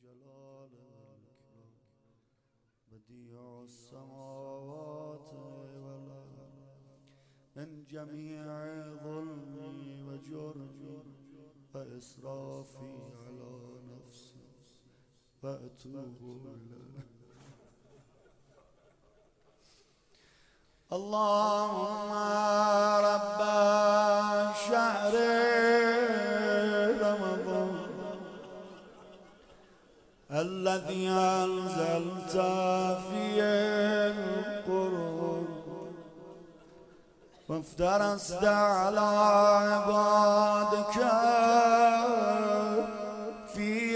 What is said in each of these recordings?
جلال الإكرام بديع السماوات والأرض من جميع ظلمي وجرمي وإسرافي على نفسي وأتوب إليه. اللهم رب شهر رمضان الذي أنزلت فيه القرآن وافترست على عبادك فيه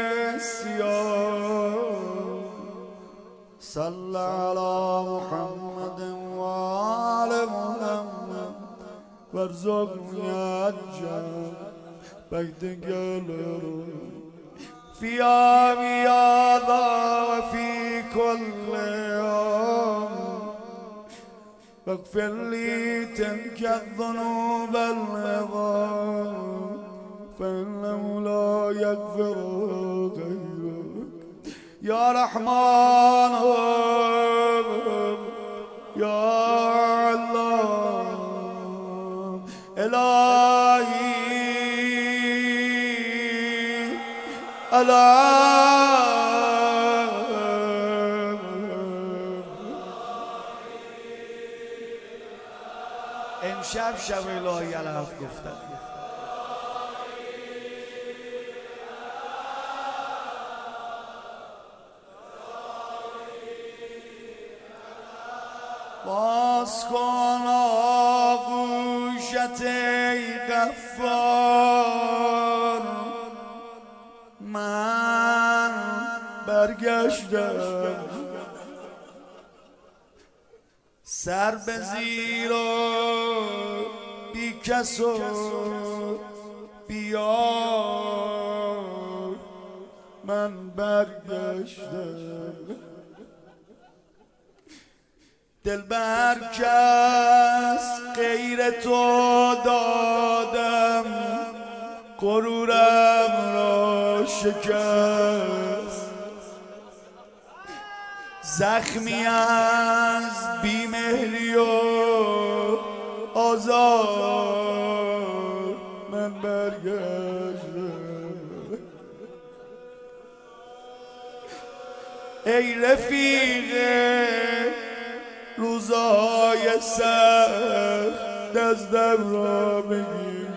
الصيام صل على محمد وآل محمد وارزقني أجر بيت قلبي في يومي هذا وفي كل يوم واغفر لي تلك الذنوب العظام فإنه لا يغفر غيرك يا رحمن يا الله إلهي امشب شب الهی الف گفتم باز کن آغوشت ای غفار من برگشتم سر به زیر و بی کس و بیار من برگشتم دل بر کس غیر تو دادم غرورم را شکست زخمی از بیمهری و آزار من برگشتم ای رفیق روزهای سخت دستم را بگیر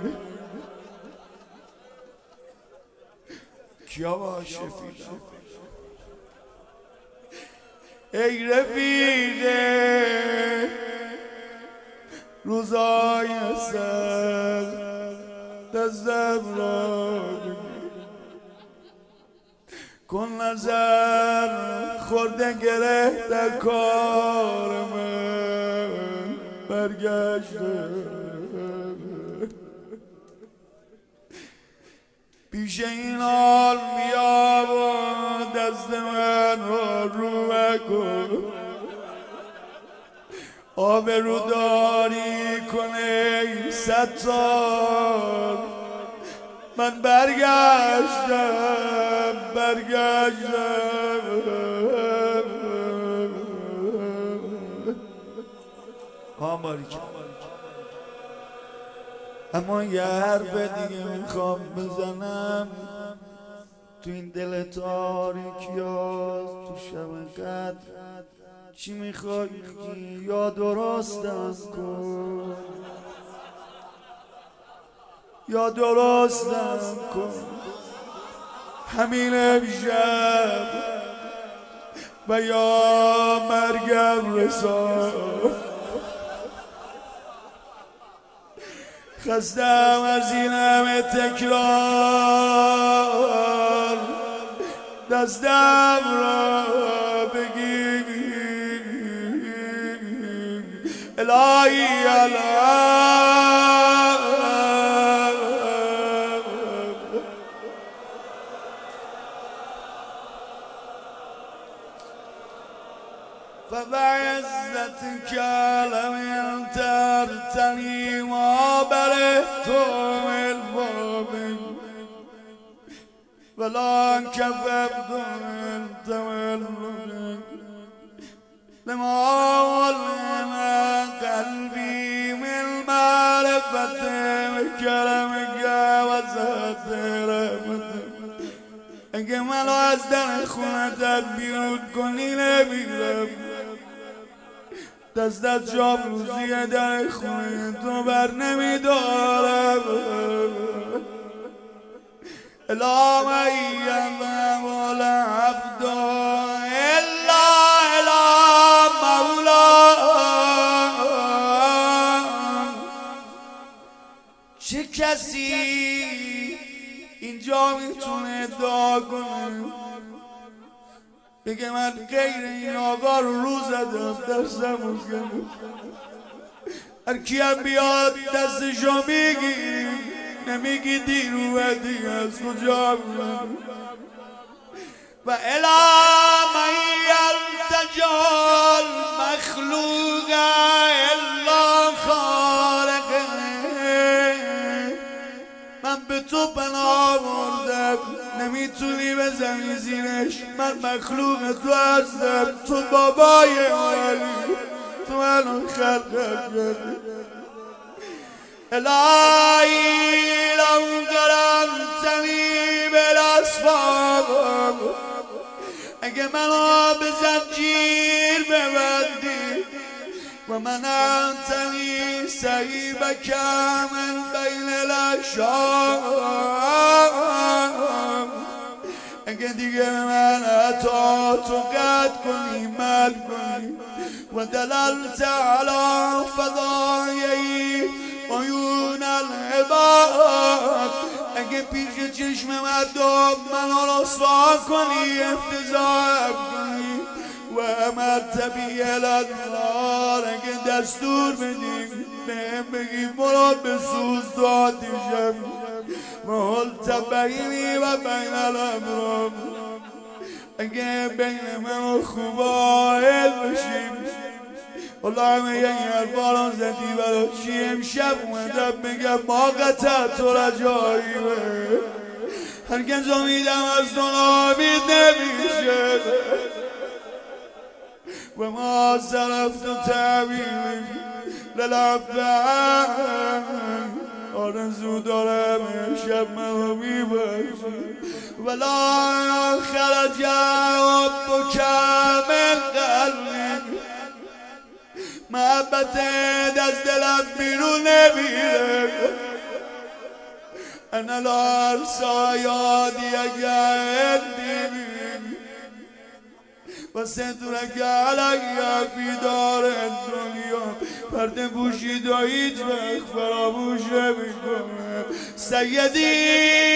کیا شفیدم ای رفیق روزای سخت دستم را بگیر کن نظر خورده گره در کار من برگشته پیش این حال بیا و دست من رو بکن آبروداری کن ای ستار من برگشتم اما یه حرف دیگه میخوام بزنم تو این دل تاریکیاست تو شب قدر چی میخوای بگی یا درستم کن یا درستم کن همین امشب و یا مرگم رسان خستم از این همه تکرار دستم را بگیر الهی فبعزتك لم ترتني وبرئت من الظلم ولا كففت من تولك لما علم قلبي من معرفة كلامك وزهد رحمتك اگه منو از در خونتت بیرون کنی نمیرم دست از چاپلوسی در خونه تو بر نمیدارم الا من یعلم ولا عبد الا مولا چه کسی اینجا میتونه ادعا کنه بگه من غیر این آقا رو زدم دستم کنم هر کیم بیاد دستشو میگیریم نمیگی دیرو و دیگه از کجا میگم و الا من یلتجال مخلوق الا خالقه من به تو پناه بردم نمیتونی بزنی زیرش من مخلوق تو هستم تو بابای منی تو منو خلقت کردی الهی لو قرنتنی بالاسباب اگه منو به زنجیر ببندی و منعتنی سیبک من بین الاشام اگه دیگه من عطا تو قد کنی مل کنی و دللت علی فضایی عیون العباد اگه پیش چشم مردم منو رسوا کنی افتضاح کنی و امرت بی الانوار اگه دستور بدیم بهم بگی برو بسوز تو آتیشم محلت بینی و بین الامرام اگه بین من و خوبایل بشیم والله همه یک حرفا رو زدی برای چی امشب اومدم بگم ما قطع تو رجاییمه هرگز امیدم از تو نامید نمیشه و ما صرفت و تعبیریم للعبدن آرزو دارم امشب منو میبرشی ولا خرج حبک من قلبی محبتت از دلم بیرون نمیره انا لا ارسا یادی اگردیم و سترک علیه فی دار دنیا پرده پوشید و هیچ وقت فراموش نمیکنه سیدی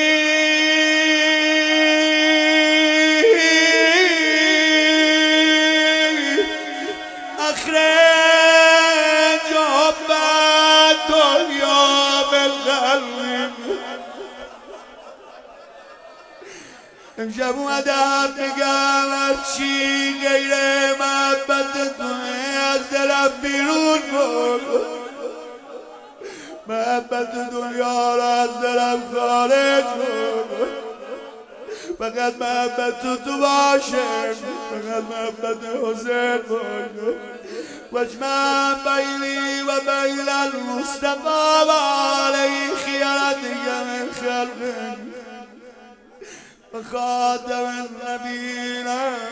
اخرج حب دنیا بالقلب امشب اومدم بگم هرچی غیر محبت توه از دلم بیرون کن محبت دنیا را از دلم خارج کن فقط محبت تو باشه فقط محبت حسین باشه واجمع بینی و بین المصطفی و علیه خیانتک من خلقه وخاتم النبيين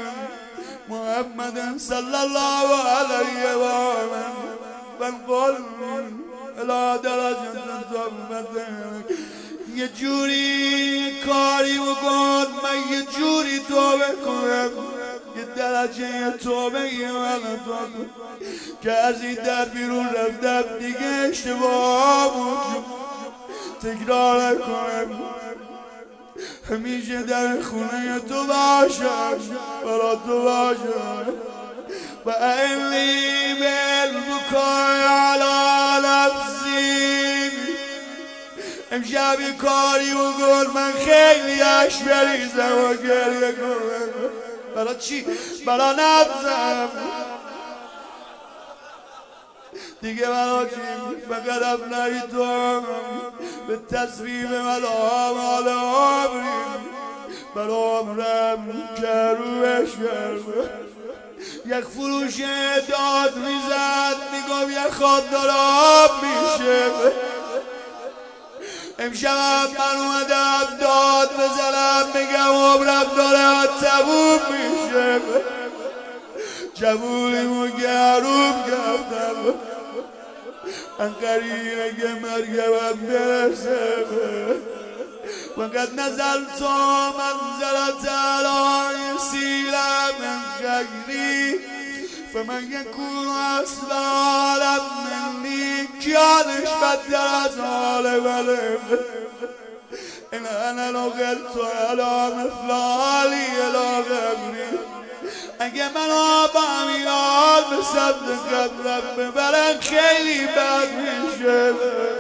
محمد صلى الله عليه وسلم والقل الى درجة توبتك یه جوری کاری بکن من یه جوری توبه کنم یه درجه توبه یه من توبه که از این در بیرون رفتم دیگه اشتباه تکرار کنم همیشه در خونه تو باشم برا تو باشم و الی بالبکای علی نفسی امشب کاری بکن من خیلی اش بریزم و گریه کنم برا چی؟ برا نفسم دیگه برا چی؟ فقط افنایی تو به تصویب من آمال آمریم برام رم کروش کرد یک فروش داد میزد میگم یک خود دارم میشه امشب من اومدم داد بزنم میگم عمرم داره تموم میشه جبولیمو گروم کردم انقریبه که مرگمم برسه وقت نزلت منزلة على سيلة من غيري فمن يكون أصل عالم مني كانش بدل از حال ولم إن أنا نقلت على مثل حالي إلى غيري اگه من آبم یاد بصدقت رب ببرن خیلی بد میشه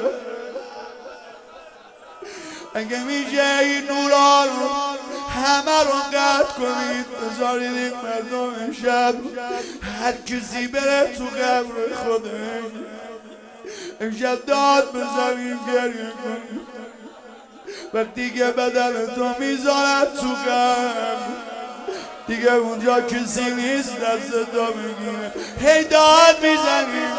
اگه میشه این نورا رو همه رو قطع کنید بذارید این مردم شب هر کسی بره تو قبر خودش امشب داد بزنید گریه کنید وقتی که بدن تو میذارد تو قبر دیگه اونجا کسی نیست دست تو بگیره هی داد میزنیم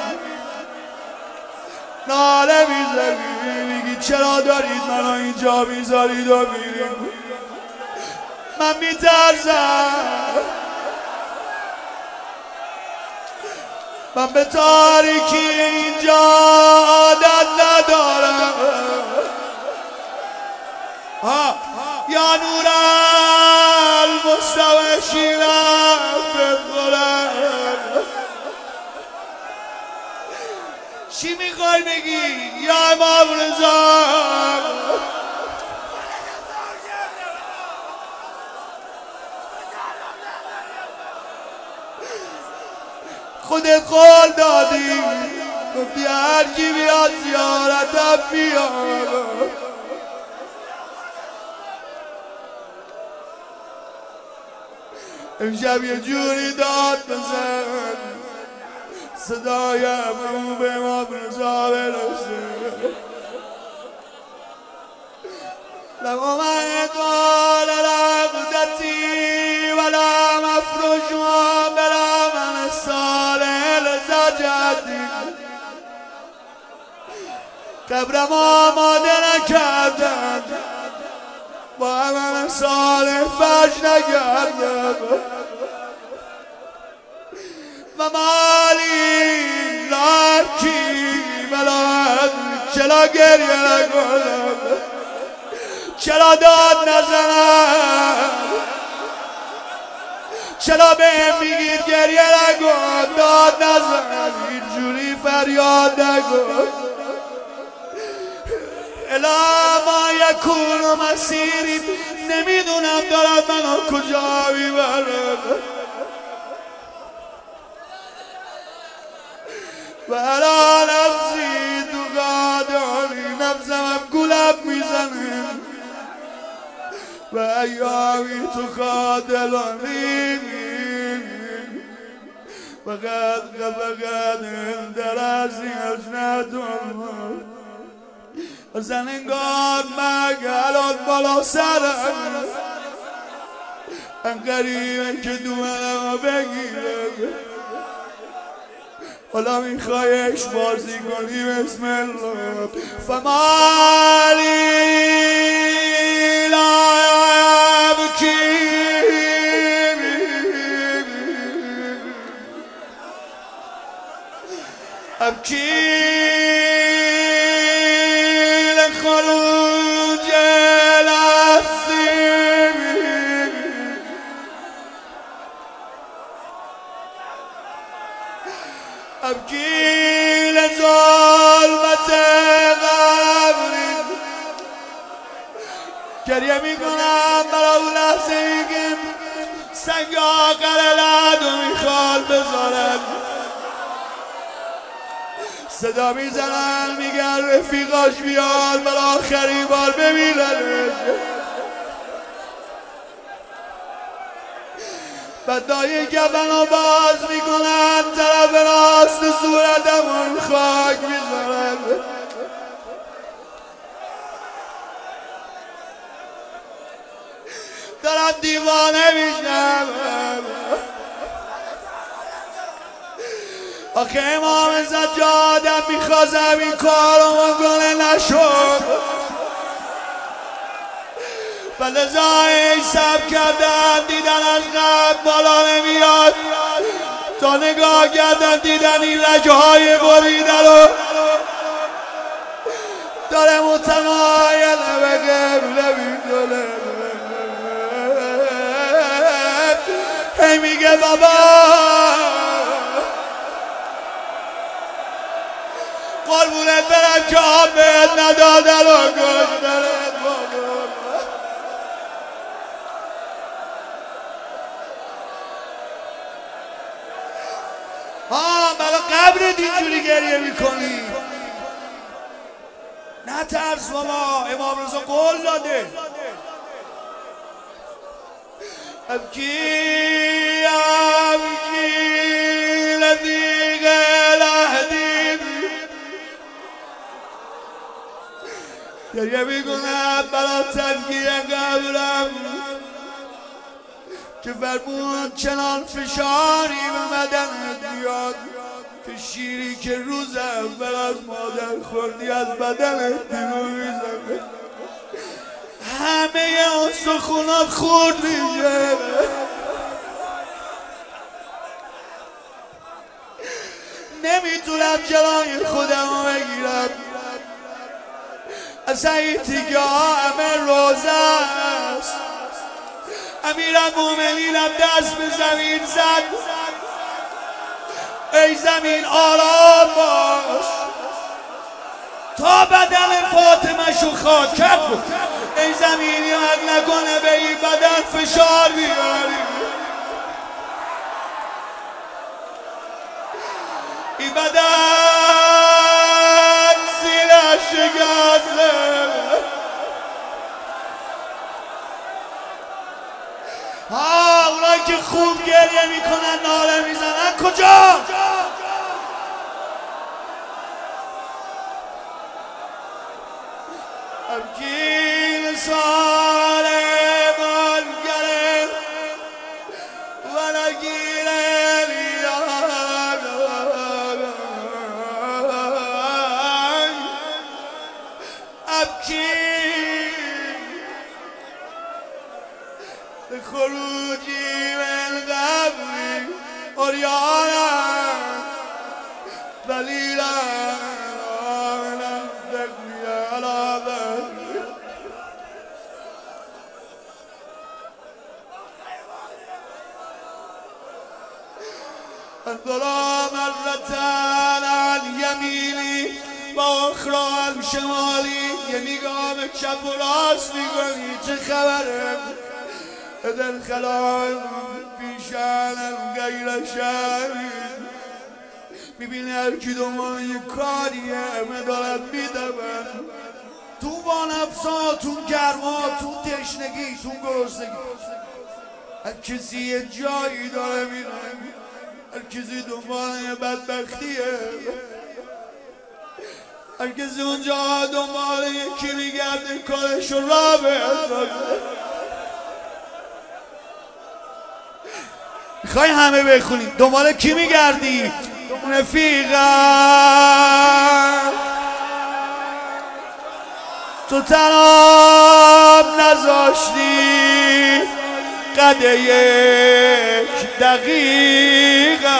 ناله میزنیم میگی چرا دارید منو اینجا میذارید و میریم من میترسم من به تاریکی اینجا عادت ندارم یا نور المستوشیرم بخورم چی میخوای بگی یا امام رضا خودت قول دادی گفتی هر کی بیاد زیارتم بیاد امشب یه جوری داد بزن صدایم اون به امام رضا برسه لما من طال رقدتی ولا مفروش و بلا من صالح لزجدی قبرم آماده نکردن با من صالح فش نکردن و مالی لاکی بلاد چرا گریه نکنم چرا داد نزنم چرا به هم میگید گریه نکن داد نزنم اینجوری فریاد نکن الا ما یکون مسیری نمیدونم دارد منو کجا میبرد و الان نفسی تو قادانی نفسم هم گلب میزنه و ایامی تو خادلانی فقط در ازیش ندون اصلا انگار مگلان بالا سرم انقریبه که دومنم بگیره حالا میخوایش بازی کنی بسم الله فمالی لا ابکی ابکی لخروج الاسیر ابکی لظلمت قبری گریه میکنم برای اون لحظه ای که سنگ آخر لعدو میخواد بذارن صدا میزنن میگن رفیقاش بیان برای آخرین بار ببیننش بدای کفنو باز میکنن طرف راست صورتمون خاک میذارن دارم دیوانه میشم. آخه امام سجادم میخواستم این کارو کنه نشد، فلذا حساب کردن دیدن از قبل بالا نمیاد، تا نگاه کردن دیدن این رگه های بریده رو داره متمایل به قبله میکنه. هی میگه بابا قربونت برم که آب بهت ندادن و گشتنت بابا. برای قبرت اینجوری گریه میکنی؟ نه ترس بابا، امام رضا قول داده ابکی لذیق العهدی، گریه میکنم برای تذکیه قبرم که فرمود چنان فشاری به بدنت میاد که شیری که روز اول از مادر خوردی از بدنت بیرون میزنه، همه استخونات خورد میشه. نمیتونم جلوی خودم رو بگیرم، اصلا این تیگه ها همه روزه است. امیرالمومنینم دست به زمین زد، ای زمین آرام باش تا بدن فاطمه شو خاک کرد. ای زمین یاد نکنه به این بدن فشار بیاری، این بدن سینه شکسته. اونایی که خوب گریه میکنن ناله میزنن کجا؟ ابکی سالم الگره و نگیره لیان، ابکی خروجی من قبری اوریانا دلیلا انظرا مرتان عن یمینی و اخرى عن شمالی، یه نگاه به چپ و راست میکنی چه خبره؟ دل خلال پیشن غیر شهری، میبینی هر کی دنبال یه کاریه همه دارن میدون تو با نفسا، تو گرما، تو تشنگی، تو گرسنگی. هر کسی یه جایی داره میره، هر کسی دنبال یه بدبختیه، هر کسی اونجا دنبال یکی میگرده کارشو را بندازه. میخوای همه بخونیم دنبال کی میگردی؟ رفیقم تو تنام نذاشتی قد یک دقیقه،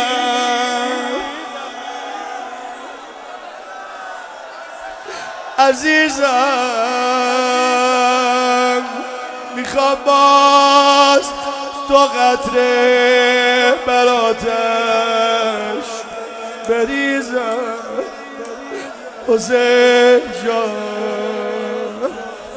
عزیزم میخوام باز تو قطره براتش بریزم حسین جان.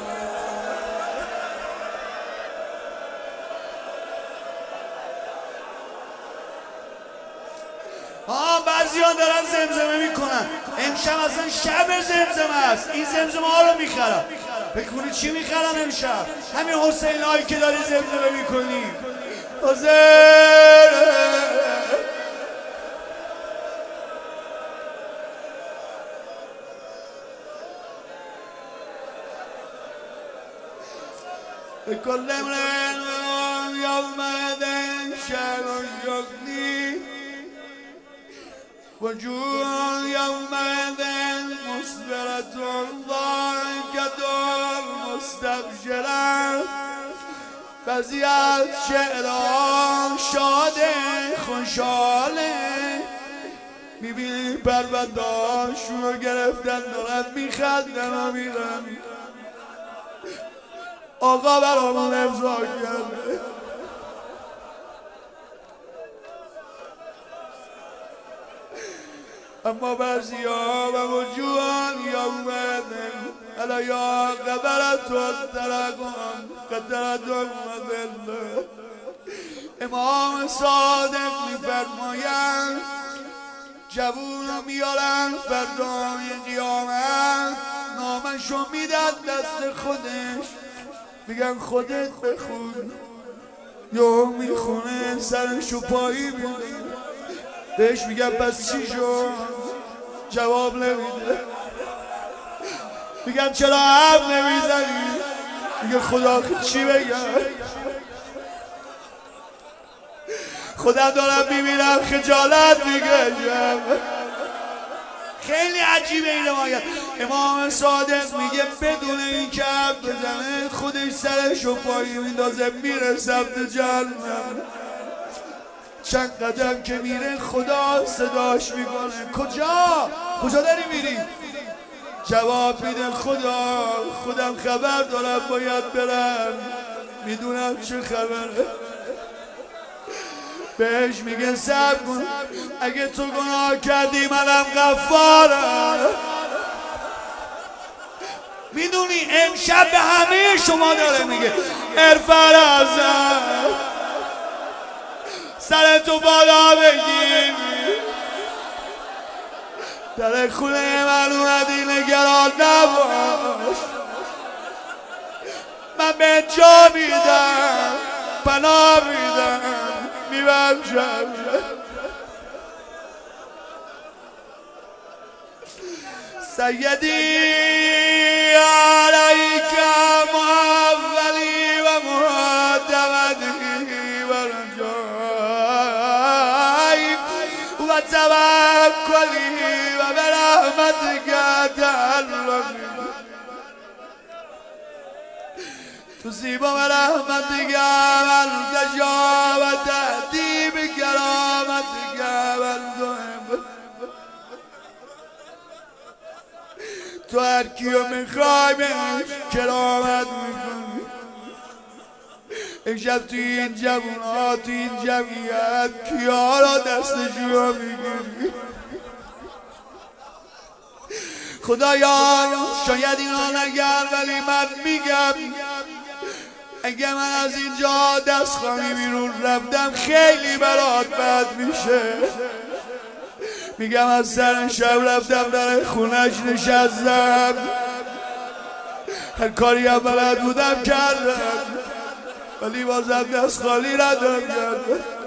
بعضیان دارن زمزمه میکنن، امشب اصلا شب زمزمه است، این زمزمه ها رو میخرم. بکنی چی میخرم امشب؟ همین حسین هایی که داری زمزمه میکنی. حسین بکل امرن يومئذ شأن يغني وجوه يومئذ مسفرة ضاحكة مستبشرة بعضی از شعرها شاده خوشحاله میبینی پروندهاشون رو گرفتن دارن میخندن و میرن آقا برامون امضا کرده اما بعضی ها و وجوهان یومئذ علیها غبرة ترهقهم قطرة من ذل امام صادق میفرمایند جوونا میارن فردای قیامت نامشو میدن دست خودش میگن خودت بخون یا میخونه سرشو پایی میده بهش میگن پس چی شد جواب نمیده میگن چرا حرف نمیزنی میگه خدا چی بگم خدا دارم میبینم خجالت میکشم خیلی عجیبه این روایت امام صادق میگه بدون این که حرف بزنه خودش سرشو پایی میندازه میره سمت جهنم چند قدم که میره خدا صداش میکنه کجا داری میری جواب میده خودم خبر دارم باید برم میدونم چه خبره بهش میگه صبر کن اگه تو گناه کردی منم غفارم میدونی امشب به همه شما داره میگه ارفع رأسک سرتو بالا بگیر در خونه من اومدی نگران نباش من به جا میدم پناه میدم میبخشم سیدی علیک معولی و معتمدی و رجایی و توکلی و برحمتک تعلقی تصیب برحمتک من تشاء و تهدی بکرامتک من تحب تو هر کیو میخوای بهش کرامت میکنی امشب توی این جوونا توی این جمعیت کیا را دستشو میگیری خدایا شاید اینا نگر ولی من میگم اگه من از اینجا دست خالی بیرون رفتم خیلی برات بد میشه میگم از سر شب رفتم در خونش نشستم هر کاری هم بلد بودم کردم ولی بازم دست خالی ندارم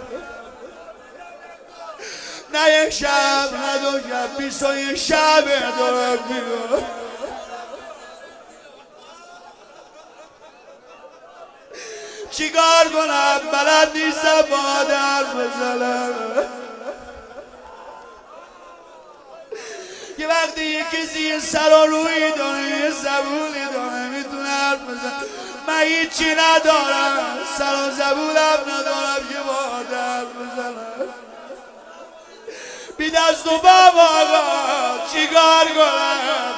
نه یک شب نه دو شب 21 شب دارم میرم چیکار کنم بلد نیستم با در بزنم یه وقتی یه کسی یه سر و روی داره یه زبونی داره میتونه حرف بزنه من هیچی ندارم سر و زبونم ندارم که با حرف بزنم بی دست و باب آقا چیکار کنم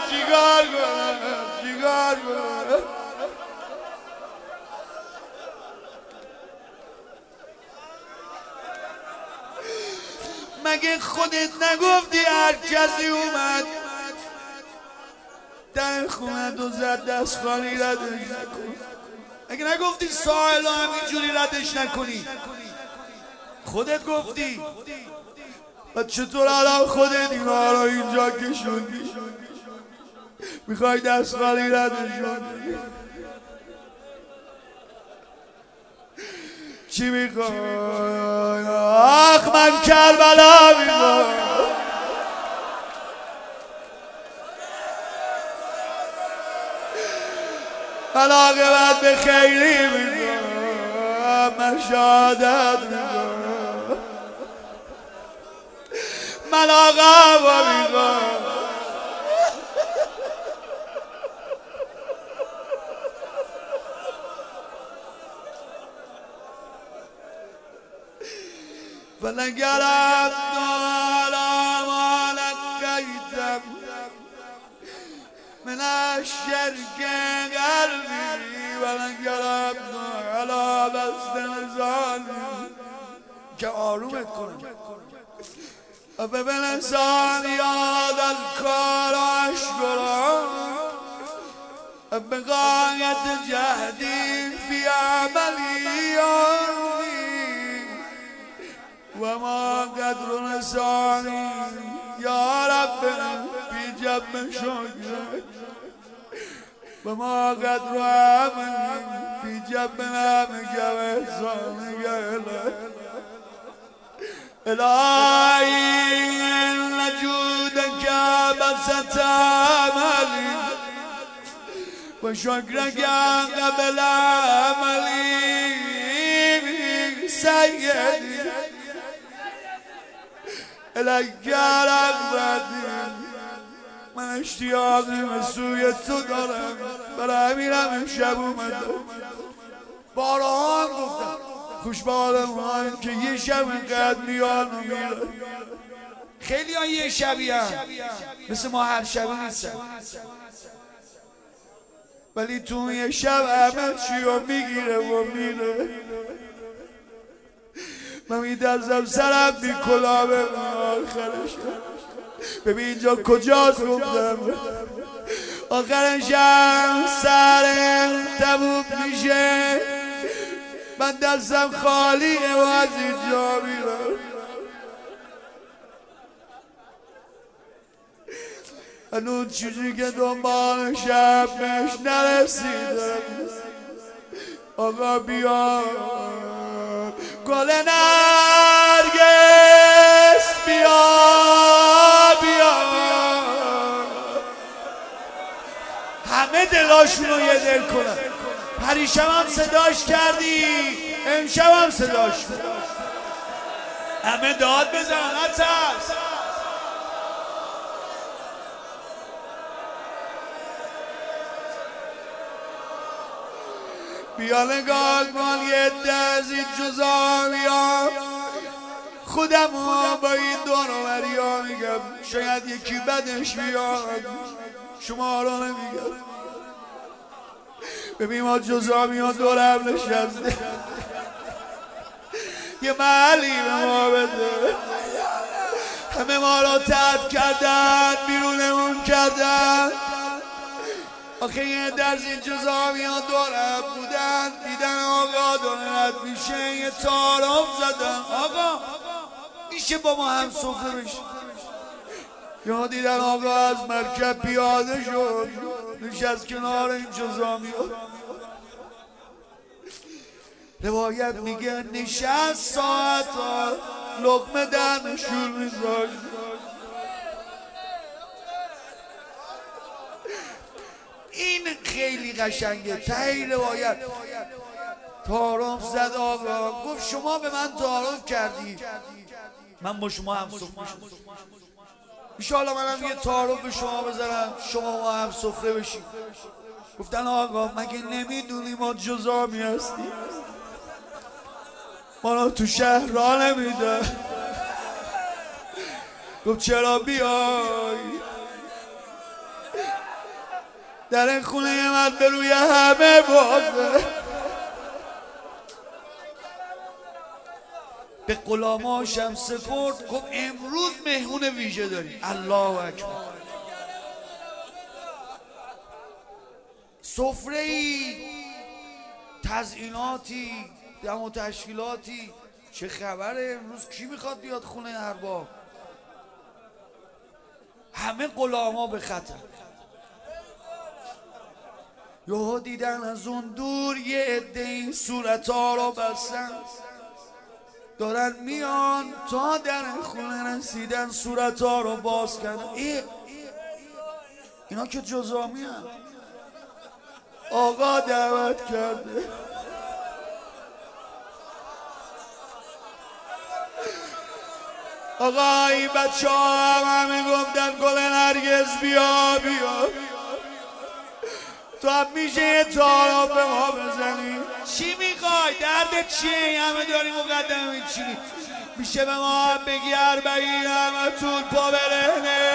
مگه خودت نگفتی هر کسی اومد در خونه دو زد دست خالی ردش نکن مگه نگفتی ساحل هم اینجوری ردش نکنی خودت گفتی و چطور الان خودت اینا رو اینجا کشوندی میخوای دست خالی ردشون چی میخوای آخ من کربلا میخوای من عاقبت به خیری میخوام من شهادت میگم من آقا میگم فنگرم دارم آلکیتم من الشرک قلبی فنگرم دارم بستن زانی که آرومت کنم و به لسان یاد الکار اشکرم به غایت جهدی فی عملی و ما قدر نسانی یا رب فی جب شکر و ما قدر عملی فی جب نمک و احسانک الهی ان جودک بسط عملی و شکرک قبل عملی سیدی الیک رغبتی من اشتیاقی به سوی تو دارم برای امیرم امشب اومدم بارها هم گفتم خوشبالم که یه شب اینقدر میان و میره خیلی ها یه شبی هم مثل ما هر شبی نیستن ولی تو یه شب همه چی رو میگیره و میره من میدرزم سرم بی کلاه آخرش ببین اینجا کجاست گفتم آخرشم سر تبوک میشه من دستم خالیه و از اینجا میرم هنون چیزی که دنبال شبش نرسیدم آقا بیا گل نرگس بیا بیا همه دلاشونو یه دل کنن پریشب هم صداش کردی امشب هم صداش همه داد بزن نترس بیا نگاه کن یه دزی جزاویا خودم با این دانوری ها میگم شاید یکی بدش بیاد شما رو نمیگم ببین ما جزامی ها دورم نشسته یه محلی به ما بده همه ما رو ترد کردن بیرونمون کردن آخه یه درز این جزامی ها دورم بودن دیدن آقا داره رد میشه یه تعارف زدن آقا میشه با ما هم سفره بشه یا دیدن آقا از مرکب پیاده شد نشست کنار این جزامی ها روایت میگه نشست ساعت ها لقمه در شور میذاشت این خیلی قشنگه ته روایت تعارف زد آقا گفت شما به من تعارف کردی من با شما هم سفره شدم انشاءالله منم یه تعارف به شما بذارم شما ما هم سفره بشیم گفتن آقا مگه نمیدونی ما جزامی هستیم ما رو تو شهر را نمیده گفت چرا بیای در خونه من به روی همه بازه به غلاماشم سپرد گفت امروز مهمون ویژه داریم الله اکبر سفره‌ای تزییناتی دم و تشکیلاتی چه خبره امروز کی میخواد بیاد خونه ارباب همه غلاما به خطر یهو دیدن از اون دور یه عده این صورت‌ها رو بستن دارن میان تا در خونه رسیدن صورت‌ها رو باز کردن اینا که جزامی هم آقا دعوت کرده آقا این بچه ها همه گفتن گل نرگس بیا بیا، تو هم میشه یه تارا به ما بزنی؟ چی میخوای؟ دردت چیه؟ همه داری مقدمه میچینی، میشه به ما هم بگی 40 همه طول پا برهنه؟